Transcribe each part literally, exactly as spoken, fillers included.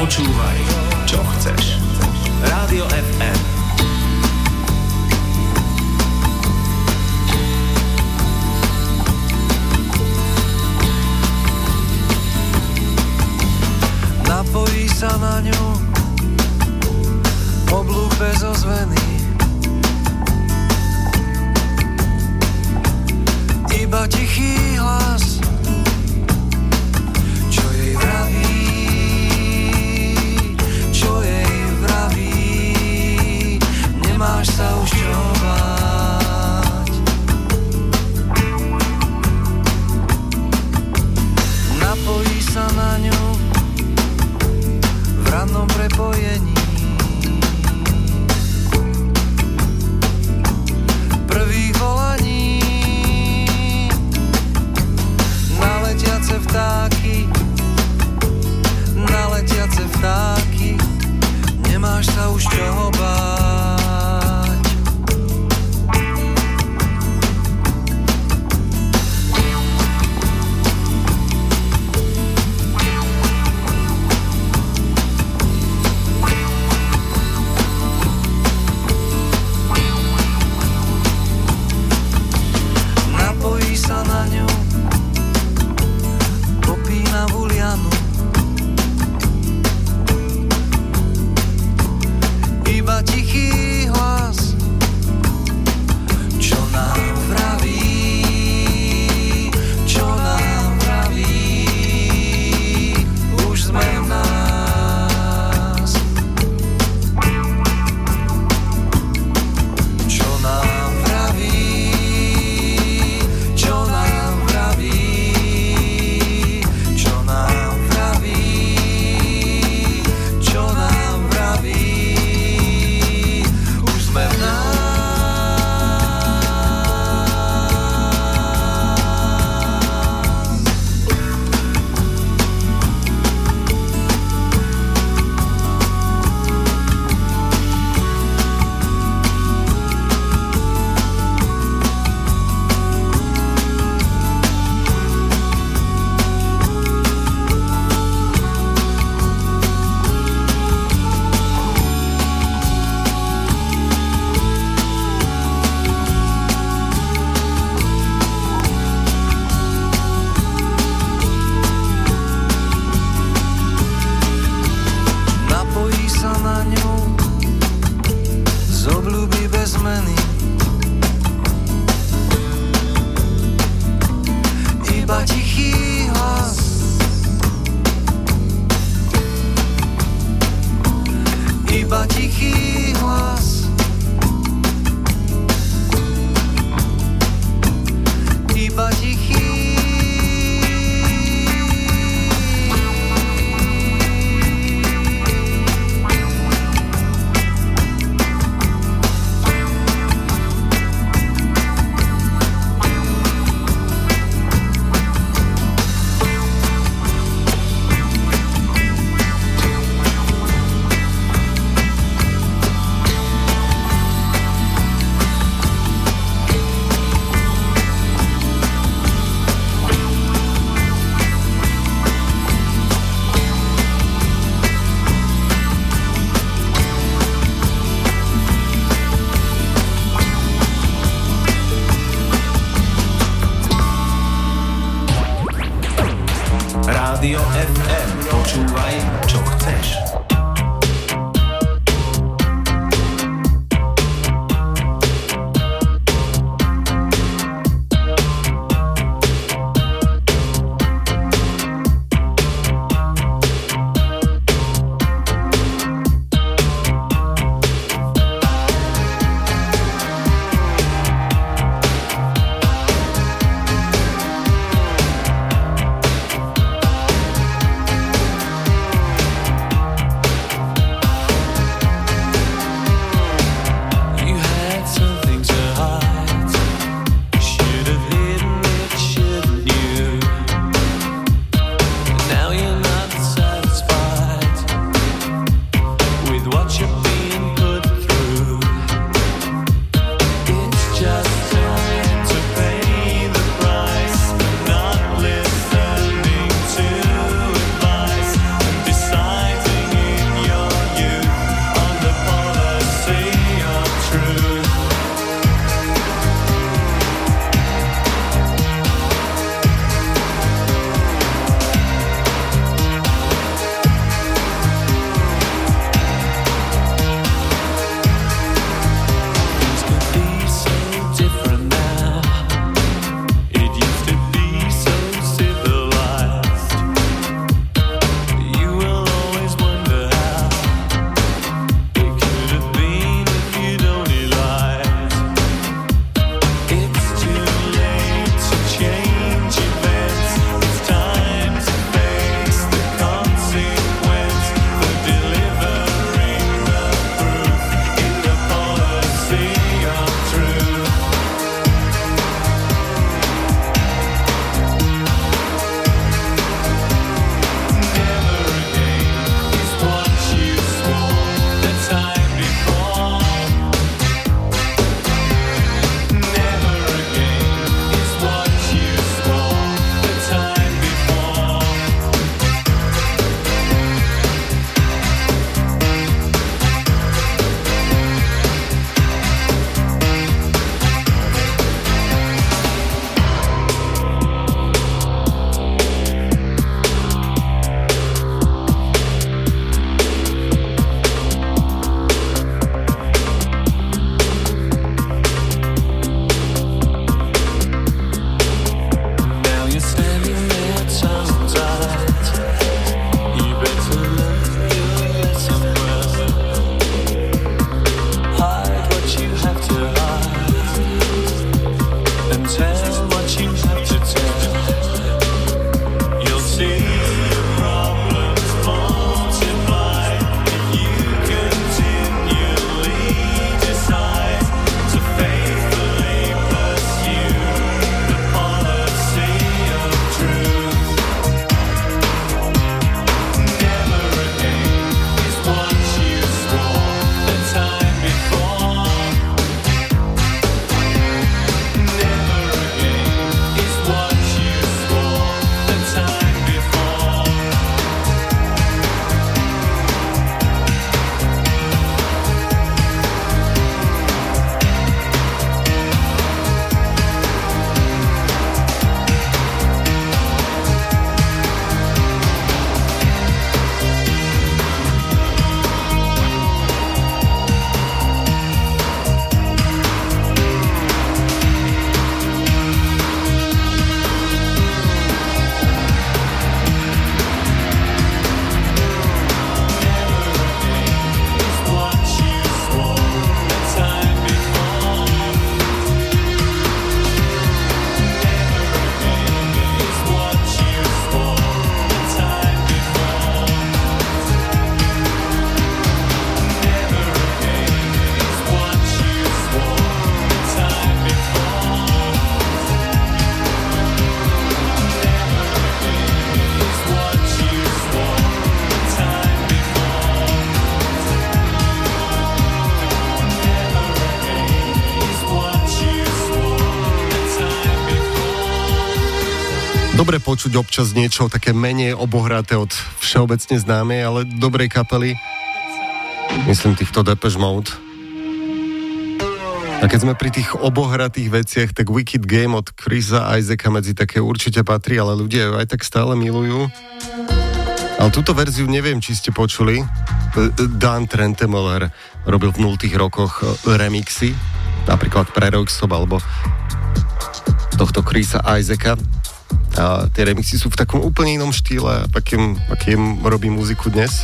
Počúvaj, čo chceš. Rádio ef em. Napojí sa na ňu oblúk bez ozveny, iba tichý hlas, čo jej vraví, čo jej vraví, nemáš sa už čo báť. Napojí sa na ňu v rannom prepojení, prvých volaní, na letiace vtáky, na letiace vtáky, nemáš sa už čoho báť. Napojí sa na ňu popína vulianu, iba tichý hlas, čo nám vraví, čo nám vraví, už sme v nás. Čo nám vraví, čo nám vraví, čo nám vraví, čo nám vraví, už sme v nás. Napojí sa na ňu z obľúby bez zmeny, iba tichý hlas, iba tichý hlas, iba tichý. Rádio ef em. Počúvaj, čo chceš. Dobre počuť občas niečo také menej obohraté od všeobecne známej, ale dobrej kapely. Myslím týchto Depeche Mode. A keď sme pri tých obohratých veciach, tak Wicked Game od Chrisa Isaaca medzi také určite patrí, ale ľudia ju aj tak stále milujú. Ale túto verziu neviem, či ste počuli. Dan Trentemøller robil v nultých rokoch remixy, napríklad pre Roxop alebo tohto Chrisa Isaaca. A tie remixy sú v takom úplne inom štýle, akým, akým robí muziku dnes.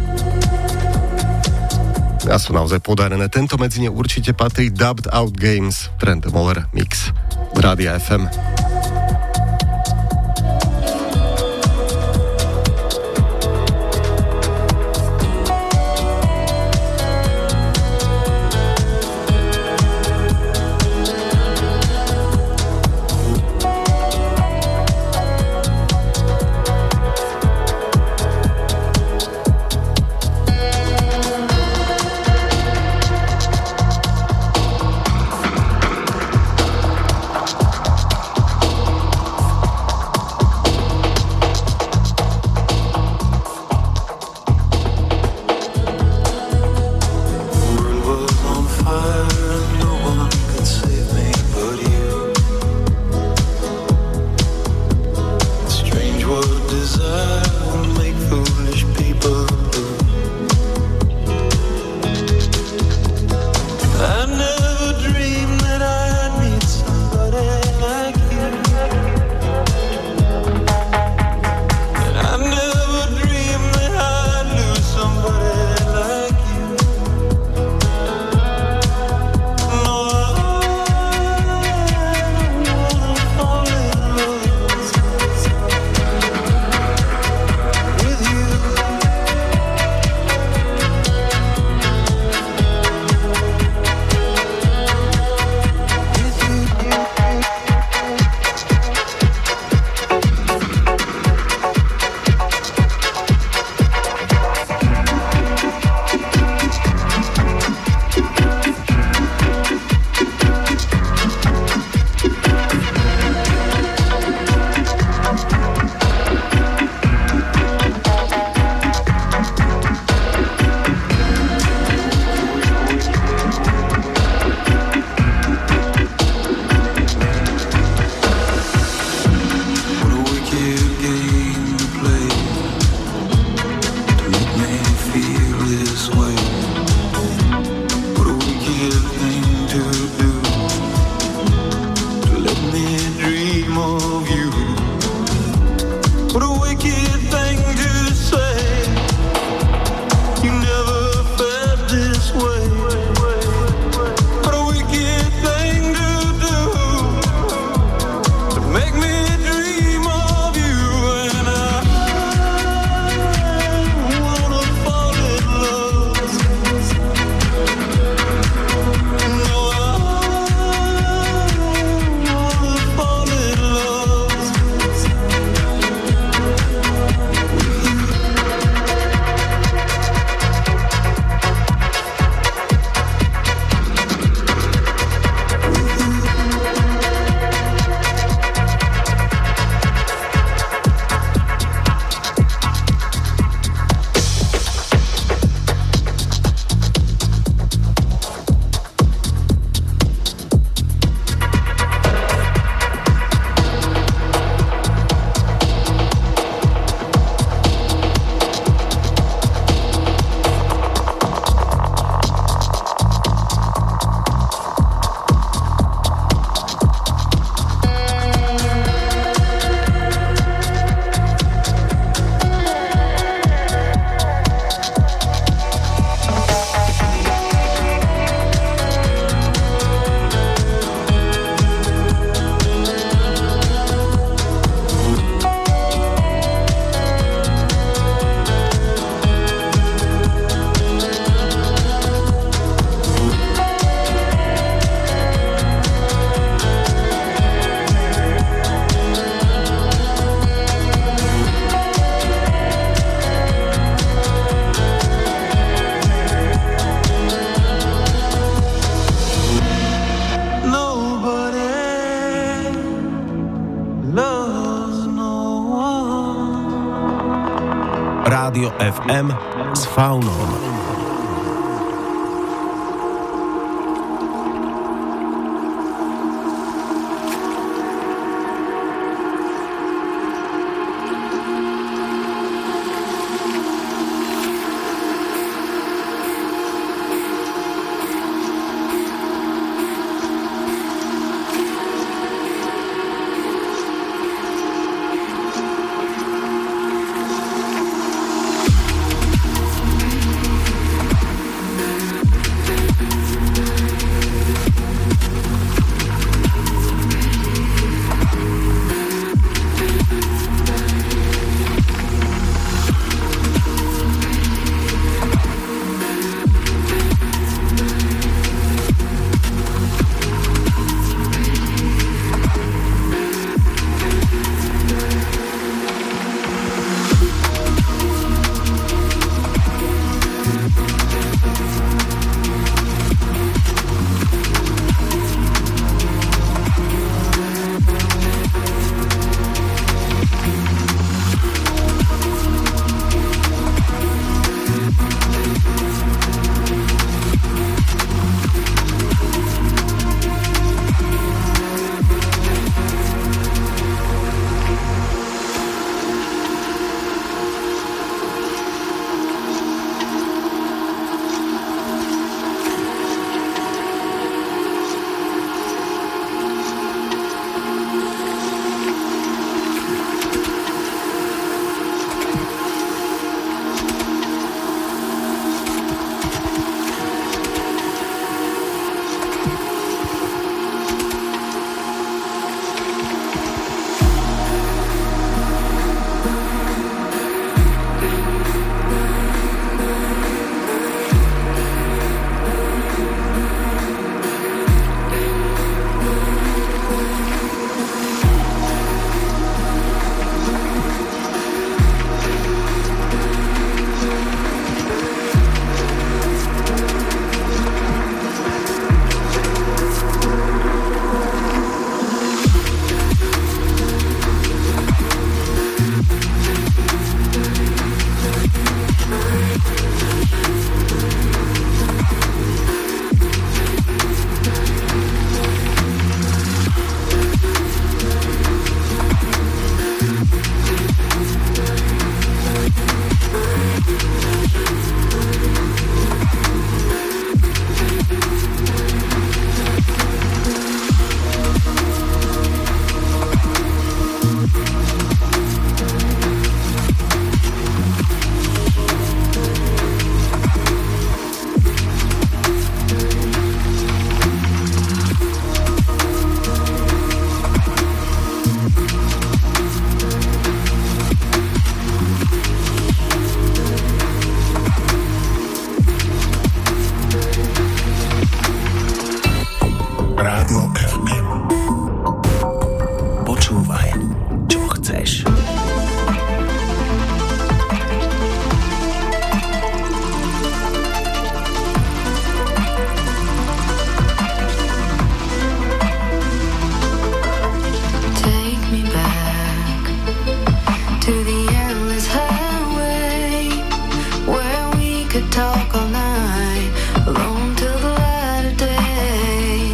A sú naozaj podarené. Tento medzi ne určite patrí Dubbed Out Games, Trentemøller mix z Rádia ef em. Nobody loves no Rádio ef em s Faunom.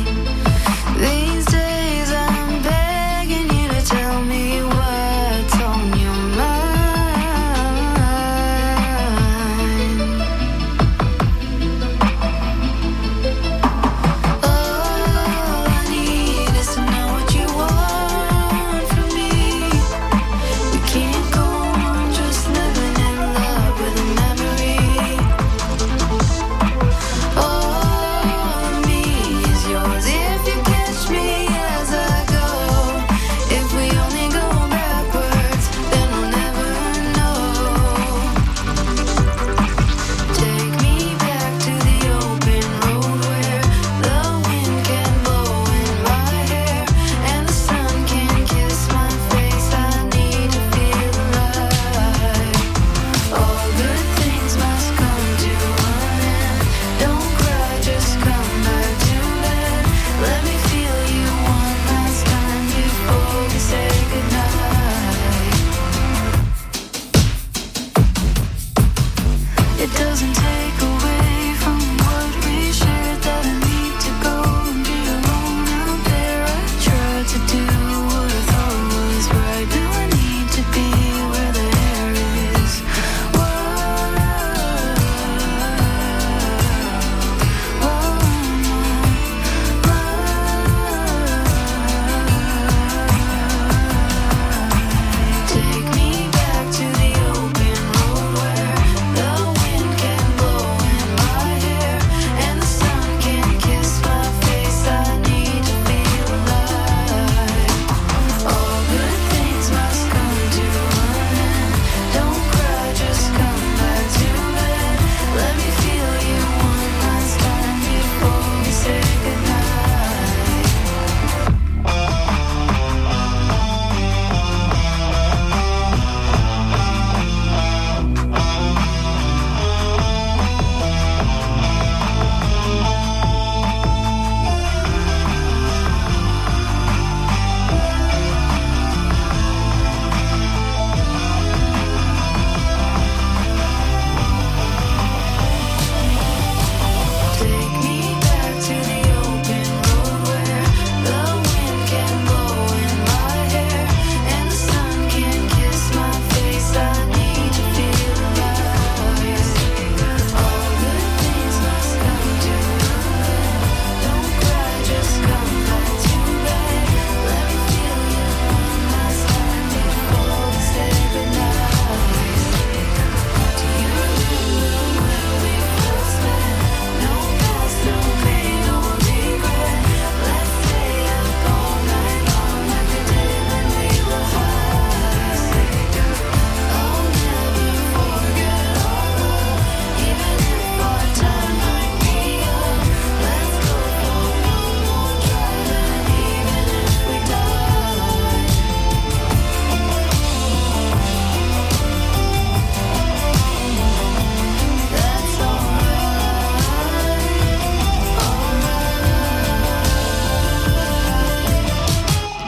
These days I'm begging you to tell me what's on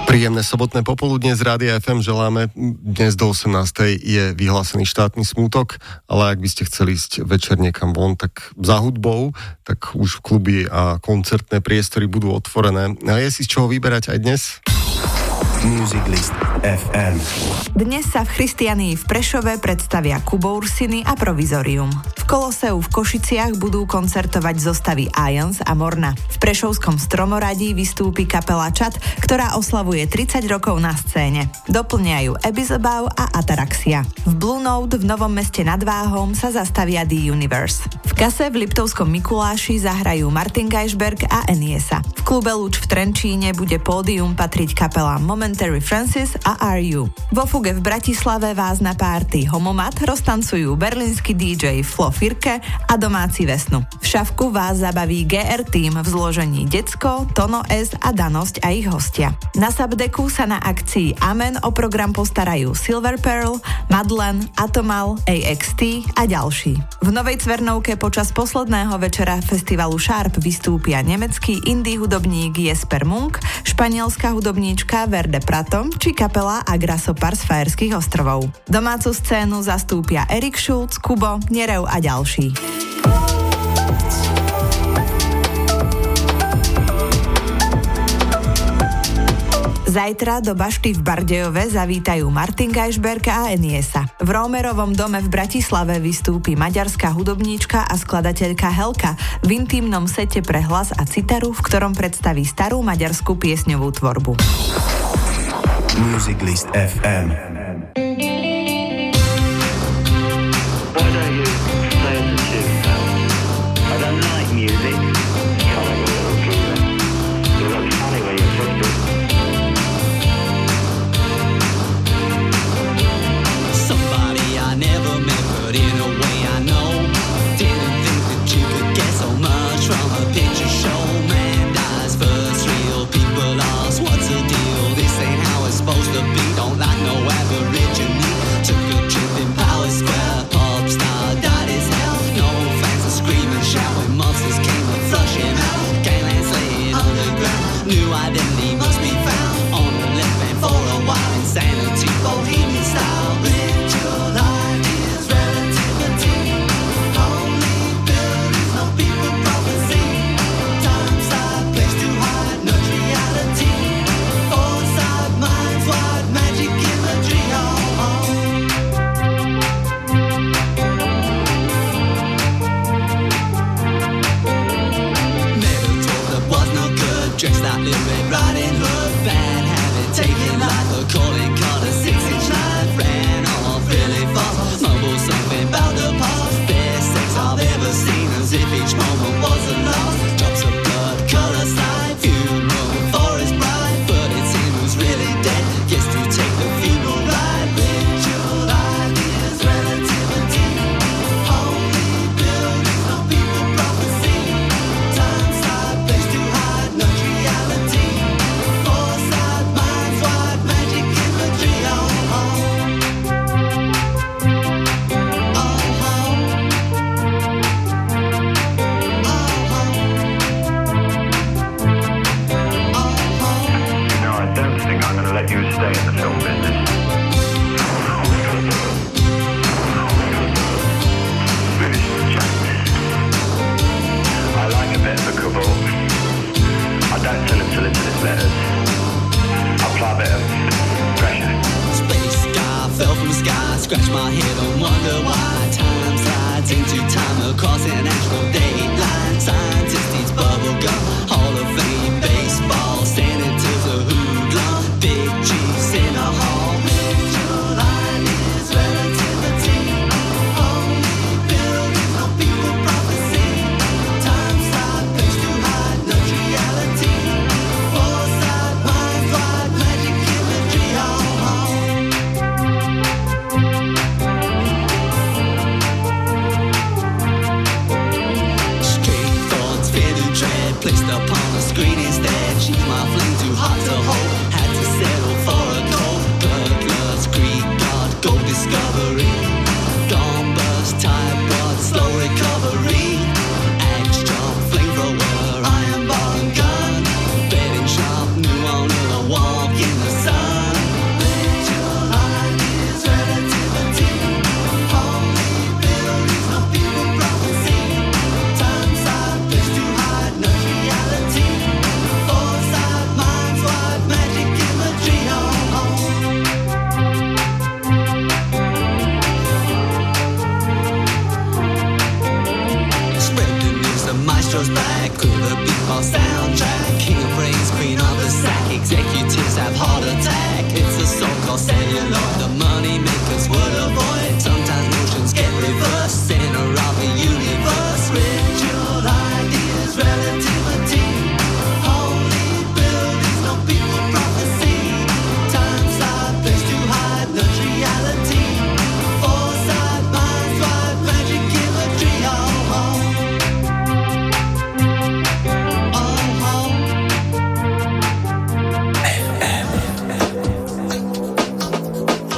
Príjemné sobotné popoludne z Rádia ef em želáme. Dnes do osemnástej je vyhlásený štátny smútok, ale ak by ste chceli ísť večer niekam von, tak za hudbou, tak už kluby a koncertné priestory budú otvorené. A je si z čoho vyberať aj dnes? Music List ef em. Dnes sa v Christianii v Prešove predstavia Kubo Ursiny a Provizorium. V Koloseu v Košiciach budú koncertovať zostavy Ions a Morna. V Prešovskom Stromoradí vystúpi kapela Čad, ktorá oslavuje tridsať rokov na scéne. Doplňajú Abyssabau a Ataraxia. V Blue Note v Novom Meste nad Váhom sa zastavia The Universe. V Kase v Liptovskom Mikuláši zahrajú Martin Geisberg a Eniesa. V klube Luč v Trenčíne bude pódium patriť kapelám Momentary Francis a Are You. Vo Fuge v Bratislave vás na párty Homomat roztancujú berlínsky dý džej Flo Firke a domáci Vesnu. V Šavku vás zabaví gé er Team v zložení Decko, Tono S a Danosť a ich hostia. Na Subdeku sa na akcii Amen o program postarajú Silver Pearl, Madlen, Atomal, á iks té a ďalší. V Novej Cvernovke počas posledného večera festivalu Sharp vystúpia nemecký indie hudobník Jesper Munk, španielská hudobníčka Verde Prato či kapela Agrasopar z Fajerských ostrovov. Domácu scénu zastúpia Erik Schulz, Kubo, Nerev a ďalší. Zajtra do Bašty v Bardejove zavítajú Martin Geisberg a Eniesa. V Rómerovom dome v Bratislave vystúpi maďarská hudobníčka a skladateľka Helka v intímnom sete pre hlas a citaru, v ktorom predstaví starú maďarskú piesňovú tvorbu. Music List ef em. Supposed to be, don't like no aborigine. Took a trip in Power Square, pop star died as hell. No fans are screaming, shouting, monsters came and flush him out. Gangland slaying underground, new identity must be found. On the left band for a while, insanity, bohemian style. Live your life is relativity. Only buildings, no people prophecy. Time side, place too high, no reality. Foresight, minds wide, magic imagery, oh, oh. Never told that was no good. Dressed like Little Red Riding Hood. Bad habit, taking life, a calling card, a six-inch knife. Ran off really fast, mumbled something about the past. Best sex I've ever seen, as if each moment was a loss. Drops of blood, colour slide, funeral for his bride. But it's him who's really dead, gets to take the funeral ride. Ritual ideas, relativity. Only buildings, no people prophecy. Time side, place too high, no reality. Foresight, minds wide, magic imagery, oh, oh. Oh, oh. No, I don't think I'm going to let you stay in the film business. British chap. I like a bit of a couple. I don't tell him to listen to his letters. I apply a bit of pressure. Space guy fell from the sky, scratch my head and wonder why. Time slides into time across international date lines. Scientist eats bubble gum, Hall of Fame baseball, senators a hoodlum, big chiefs in a hall. Ritual ideas, relativity. Only buildings, no people prophecy. Time side, place too high, no reality. Foresight, minds wide, magic imagery, oh, oh. Could have been our soundtrack. King of brains, queen of the sack. Executives have heart attack. It's a song called celluloid. The money makers would avoid. Sometimes notions get reversed. Center of the universe. Ritual ideas, relativity. Holy buildings, no people prophecy. Times are place to hide, not reality. Foresight, mind swipe, magic imagery. Oh, oh. Oh, oh.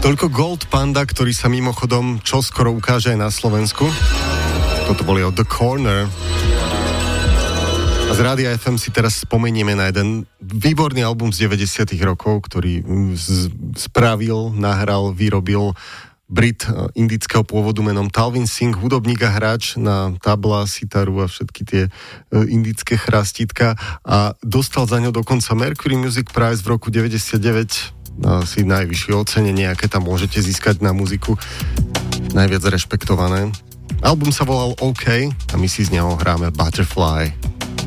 Toľko Gold Panda, ktorý sa mimochodom čoskoro ukáže aj na Slovensku. Toto boli od The Corner. A z Rádia ef em si teraz spomenieme na jeden výborný album z deväťdesiatych rokov, ktorý z- spravil, nahral, vyrobil Brit indického pôvodu menom Talvin Singh, hudobník a hráč na tabla, sitaru a všetky tie indické chrastitka a dostal za ňo dokonca Mercury Music Prize v roku deväťdesiatdeväť, asi najvyššie ocenenie, aké tam môžete získať na muziku, najviac rešpektované. Album sa volal OK a my si z neho hráme Butterfly.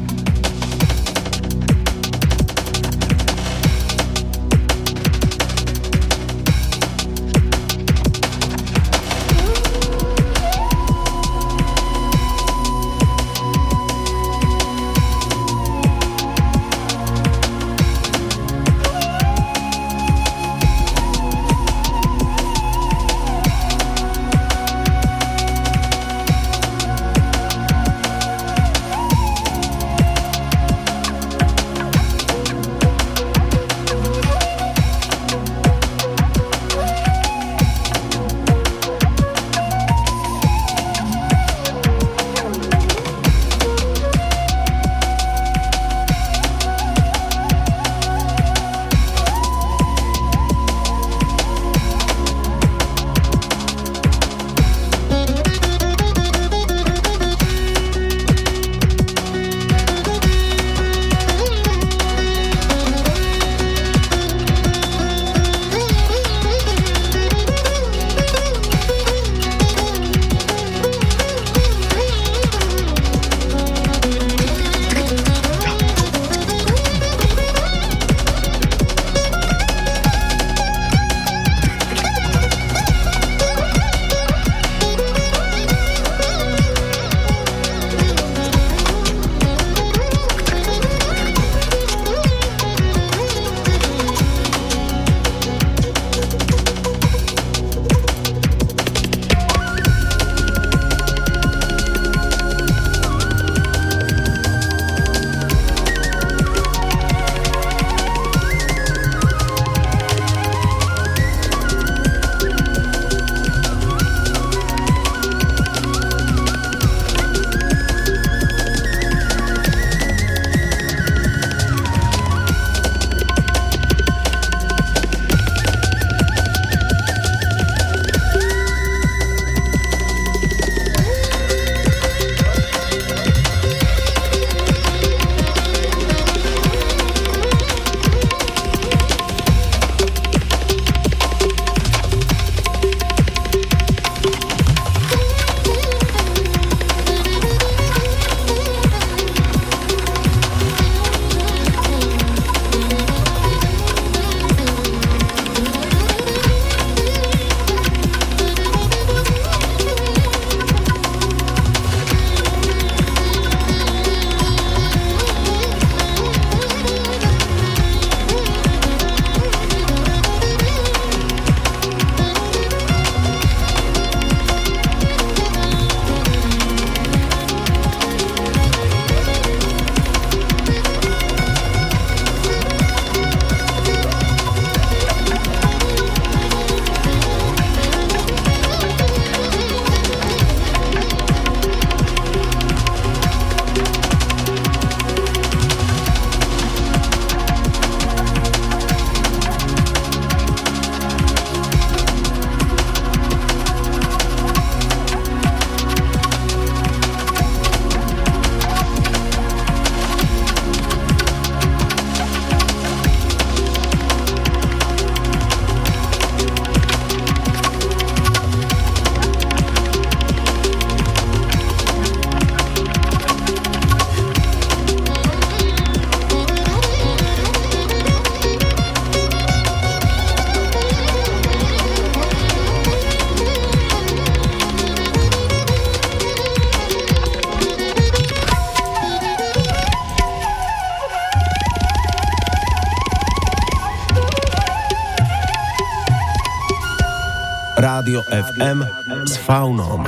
Rádio ef em s Faunom.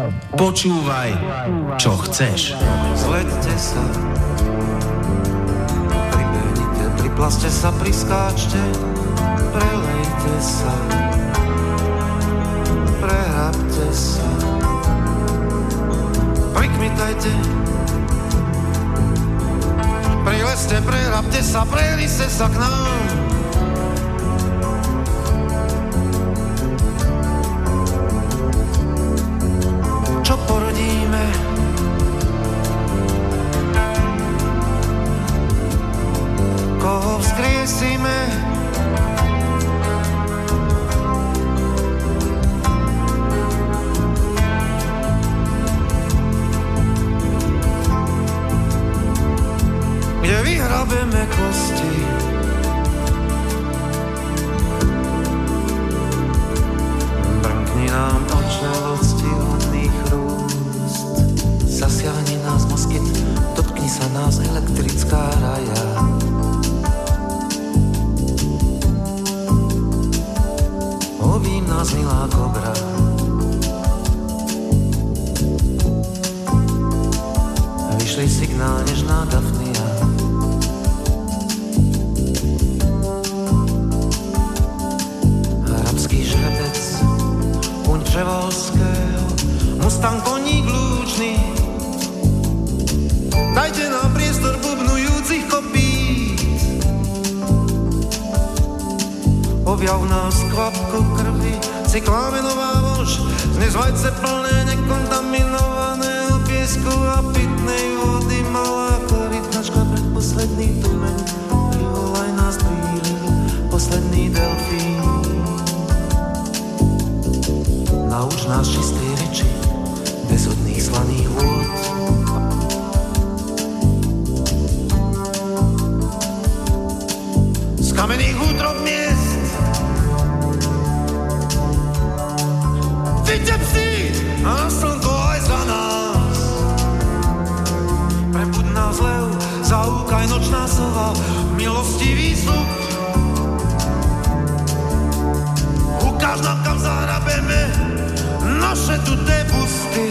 Počúvaj, čo chceš. Zleďte sa, pribehnite, priplaste sa, priskáčte, prelejte sa, prehrabte sa, prikmitajte, prileste, prehrabte sa, preliste sa k nám. Čo porodíme? Koho vzkriesime? Kde vyhrabeme kosti? Brnkni nám očelo ctihodných rúst. Zasiahni nás moskyt, dotkni sa nás elektrická raja. Obím nás milá kobra. Vyšli signál nežná Dafnia. Arabský žrebec, uň Převalského, Mustang koník lúčný. Dajte nám priestor bubnujúcich kopít. Objav nás kvapku krvi, cyklámenová vož, dnes vajce plné nekontaminovaného piesku a pitnej vody. Malá korytnačka, predposledný tumeň, privolaj nás príliv, posledný delfín. Nauč nás čistej reči, bezhodných slaných vôd. Z kamenných útrob miest vyťa psi a na slnko aj za nás. Prebud nás lev, zaúkaj nočná sova, milostivý slup. Ukáž nám, kam zahrabeme naše tuté pusty.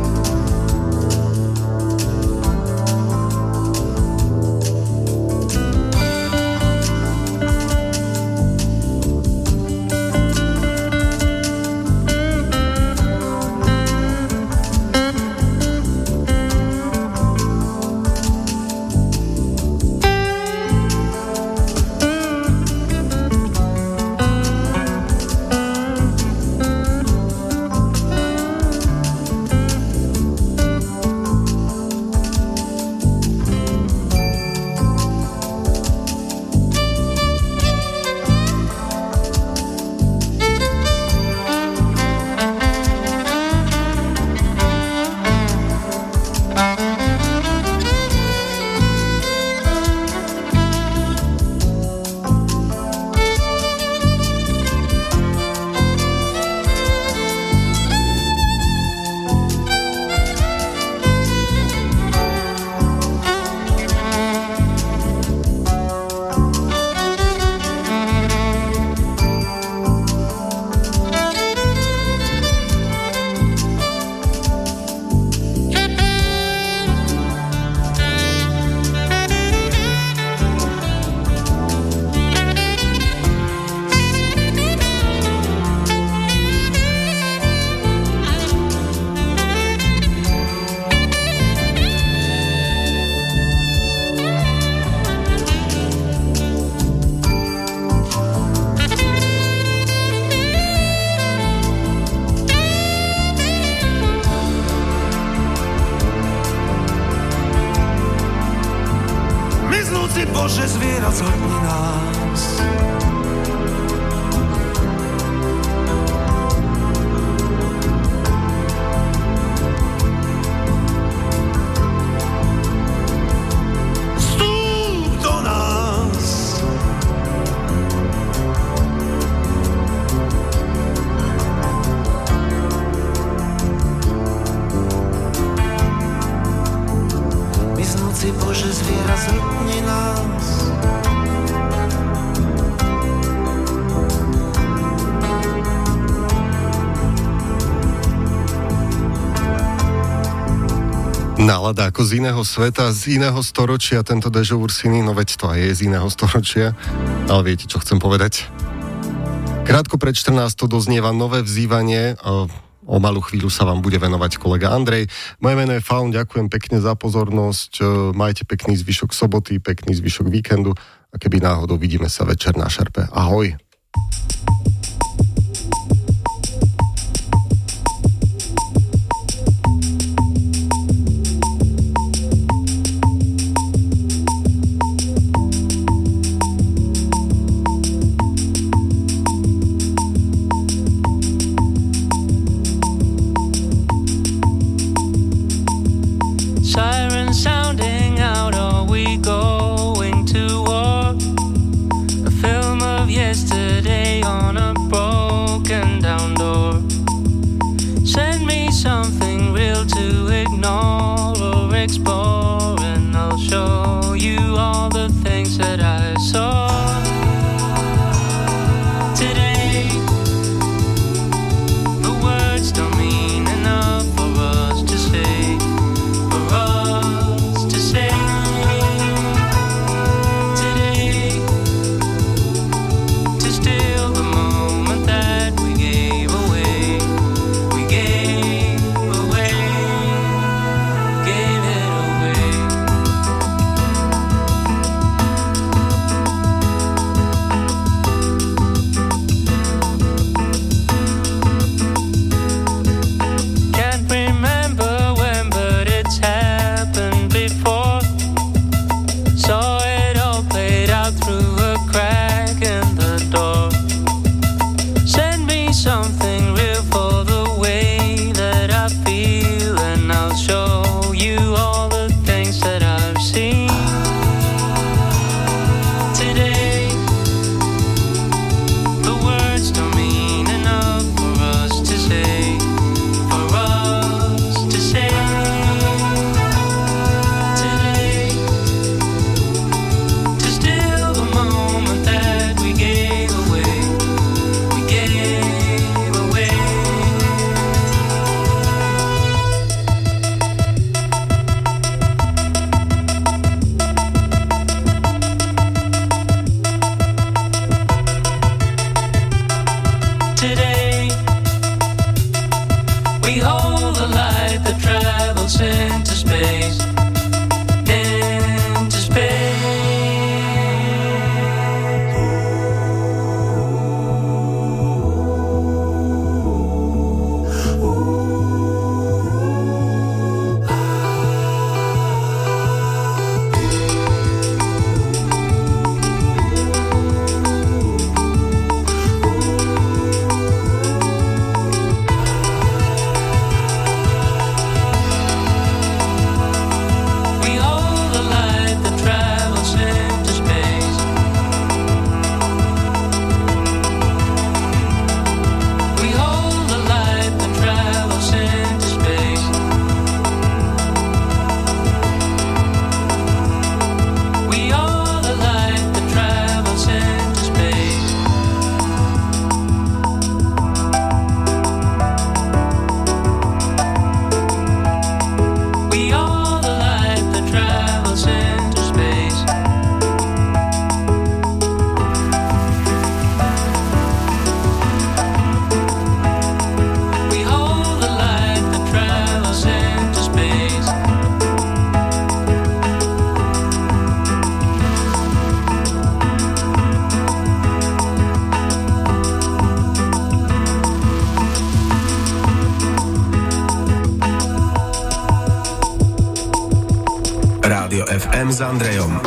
Bože, zviera zhodni nás. Vstúp do nás. Myslúci Bože, zviera zhodni nás. nálada ako z iného sveta, z iného storočia, tento Dežo Ursiny, no veď to aj je z iného storočia, ale viete, čo chcem povedať? Krátko pred štrnástou doznieva nové vzývanie, o malú chvíľu sa vám bude venovať kolega Andrej. Moje meno je Faun, ďakujem pekne za pozornosť, majte pekný zvyšok soboty, pekný zvyšok víkendu a keby náhodou vidíme sa večer na Šerpe. Ahoj! Rádio ef em s Andrejom.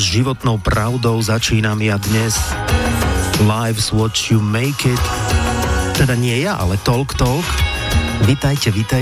s životnou pravdou začínam ja dnes. Life's what you make it. Teda nie ja, ale Talk Talk. Vitajte, vitajte.